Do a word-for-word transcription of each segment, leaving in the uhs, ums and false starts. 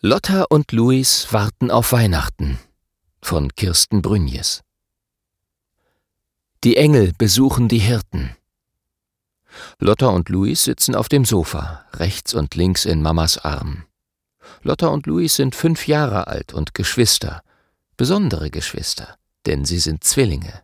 Lotta und Luis warten auf Weihnachten von Kirsten Brünjes. Die Engel besuchen die Hirten. Lotta und Luis sitzen auf dem Sofa, rechts und links in Mamas Arm. Lotta und Luis sind fünf Jahre alt und Geschwister, besondere Geschwister, denn sie sind Zwillinge.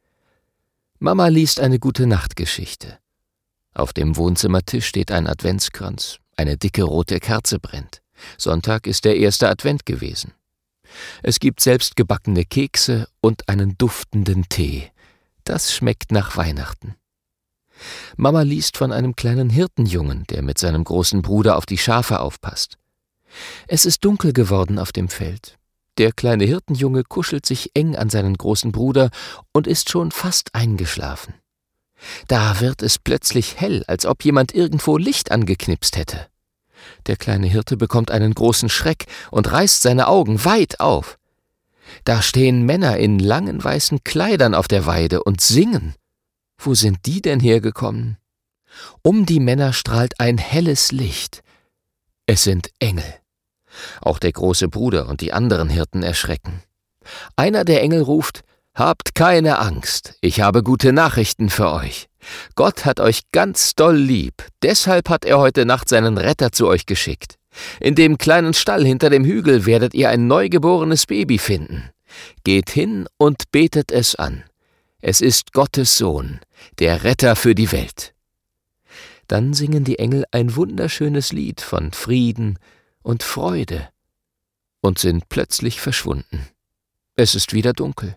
Mama liest eine Gute-Nacht-Geschichte. Auf dem Wohnzimmertisch steht ein Adventskranz, eine dicke rote Kerze brennt. Sonntag ist der erste Advent gewesen. Es gibt selbstgebackene Kekse und einen duftenden Tee. Das schmeckt nach Weihnachten. Mama liest von einem kleinen Hirtenjungen, der mit seinem großen Bruder auf die Schafe aufpasst. Es ist dunkel geworden auf dem Feld. Der kleine Hirtenjunge kuschelt sich eng an seinen großen Bruder und ist schon fast eingeschlafen. Da wird es plötzlich hell, als ob jemand irgendwo Licht angeknipst hätte. Der kleine Hirte bekommt einen großen Schreck und reißt seine Augen weit auf. Da stehen Männer in langen weißen Kleidern auf der Weide und singen. Wo sind die denn hergekommen? Um die Männer strahlt ein helles Licht. Es sind Engel. Auch der große Bruder und die anderen Hirten erschrecken. Einer der Engel ruft: »Habt keine Angst, ich habe gute Nachrichten für euch. Gott hat euch ganz doll lieb, deshalb hat er heute Nacht seinen Retter zu euch geschickt. In dem kleinen Stall hinter dem Hügel werdet ihr ein neugeborenes Baby finden. Geht hin und betet es an. Es ist Gottes Sohn, der Retter für die Welt.« Dann singen die Engel ein wunderschönes Lied von Frieden und Freude und sind plötzlich verschwunden. Es ist wieder dunkel.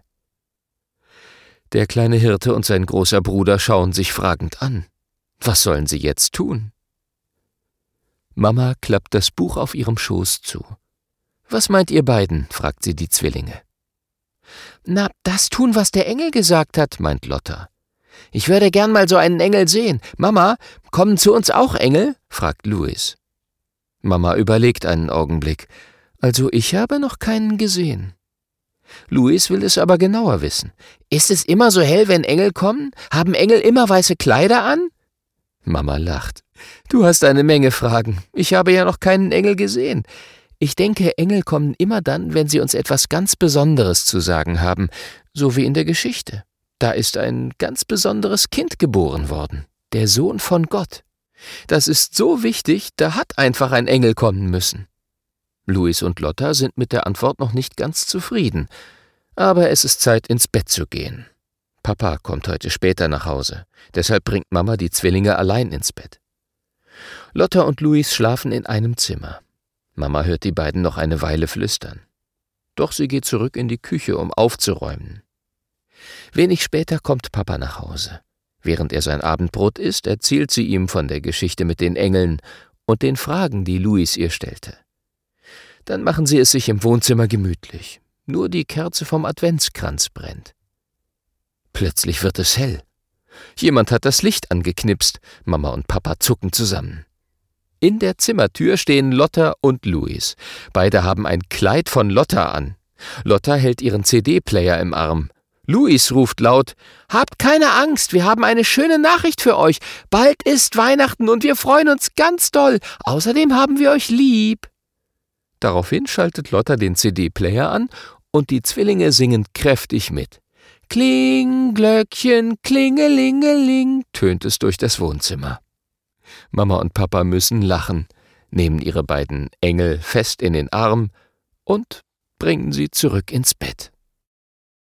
Der kleine Hirte und sein großer Bruder schauen sich fragend an. Was sollen sie jetzt tun? Mama klappt das Buch auf ihrem Schoß zu. »Was meint ihr beiden?« fragt sie die Zwillinge. »Na, das tun, was der Engel gesagt hat«, meint Lotta. »Ich würde gern mal so einen Engel sehen. Mama, kommen zu uns auch Engel?« fragt Luis. Mama überlegt einen Augenblick. »Also ich habe noch keinen gesehen.« Luis will es aber genauer wissen. »Ist es immer so hell, wenn Engel kommen? Haben Engel immer weiße Kleider an?« Mama lacht. »Du hast eine Menge Fragen. Ich habe ja noch keinen Engel gesehen. Ich denke, Engel kommen immer dann, wenn sie uns etwas ganz Besonderes zu sagen haben, so wie in der Geschichte. Da ist ein ganz besonderes Kind geboren worden, der Sohn von Gott. Das ist so wichtig, da hat einfach ein Engel kommen müssen.« Luis und Lotta sind mit der Antwort noch nicht ganz zufrieden. Aber es ist Zeit, ins Bett zu gehen. Papa kommt heute später nach Hause. Deshalb bringt Mama die Zwillinge allein ins Bett. Lotta und Luis schlafen in einem Zimmer. Mama hört die beiden noch eine Weile flüstern. Doch sie geht zurück in die Küche, um aufzuräumen. Wenig später kommt Papa nach Hause. Während er sein Abendbrot isst, erzählt sie ihm von der Geschichte mit den Engeln und den Fragen, die Luis ihr stellte. Dann machen sie es sich im Wohnzimmer gemütlich. Nur die Kerze vom Adventskranz brennt. Plötzlich wird es hell. Jemand hat das Licht angeknipst. Mama und Papa zucken zusammen. In der Zimmertür stehen Lotta und Luis. Beide haben ein Kleid von Lotta an. Lotta hält ihren C D-Player im Arm. Luis ruft laut: »Habt keine Angst, wir haben eine schöne Nachricht für euch. Bald ist Weihnachten und wir freuen uns ganz doll. Außerdem haben wir euch lieb.« Daraufhin schaltet Lotta den C D-Player an und die Zwillinge singen kräftig mit. »Kling, Glöckchen, klingelingeling«, tönt es durch das Wohnzimmer. Mama und Papa müssen lachen, nehmen ihre beiden Engel fest in den Arm und bringen sie zurück ins Bett.